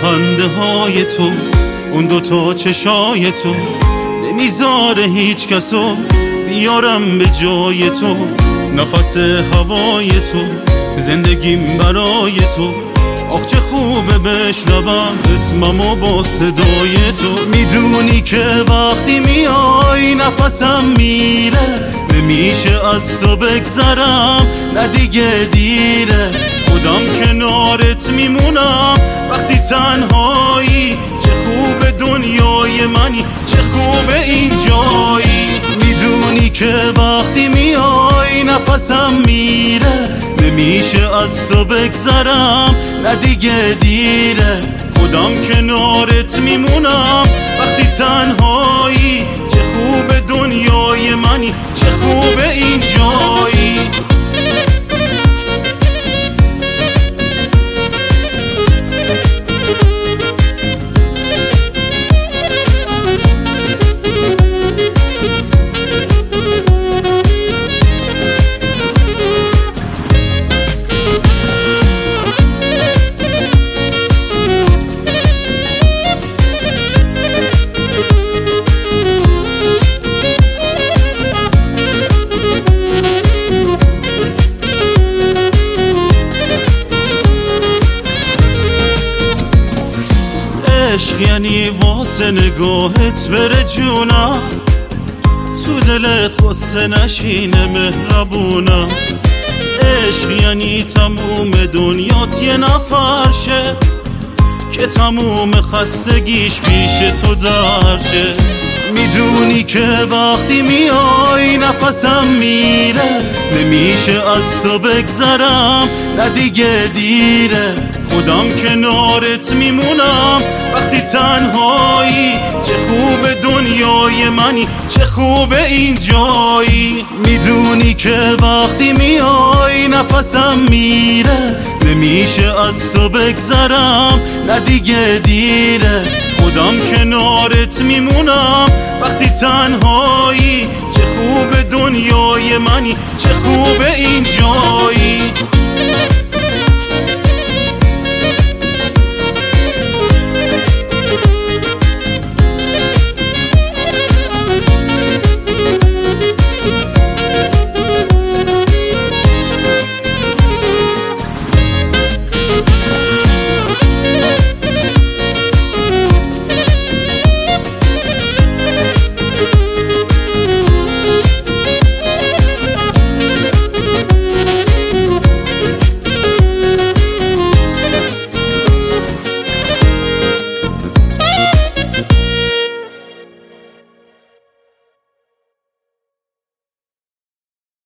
خنده های تو، اون دوتا چشای تو نمیذاره هیچ کسو بیارم به جای تو. نفس هوای تو، زندگیم برای تو. آخ چه خوبه بشنوم اسممو با صدای تو. میدونی که وقتی میای نفسم میره، نمیشه از تو بگذرم، نه دیگه دیره. خودم کنارت میمونم وقتی تنهایی. چه خوبه دنیای منی، چه خوبه این جایی. میدونی که وقتی میای نفسم میره، نمیشه از تو بگذرم، نه دیگه دیره. خودم کنارت میمونم وقتی تنهایی. چه خوبه دنیای منی، چه خوبه این جایی. عشق یعنی واسه نگاهت بره جونم، تو دلت غصه نشینه مهربونم. عشق یعنی تموم دنیات یه نفرشه، که تموم خستگیش پیش تو درشه. میدونی که وقتی میای نفسم میره، نمیشه از تو بگذرم، نه دیگه دیره. خودم کنارت میمونم وقتی تنهایی. چه خوبه دنیای منی، چه خوبه این جایی. میدونی که وقتی میای نفسم میره، نمیشه از تو بگذرم، نه دیگه دیره. خودم کنارت میمونم وقتی تنهایی. چه خوبه دنیای منی، چه خوبه این جایی.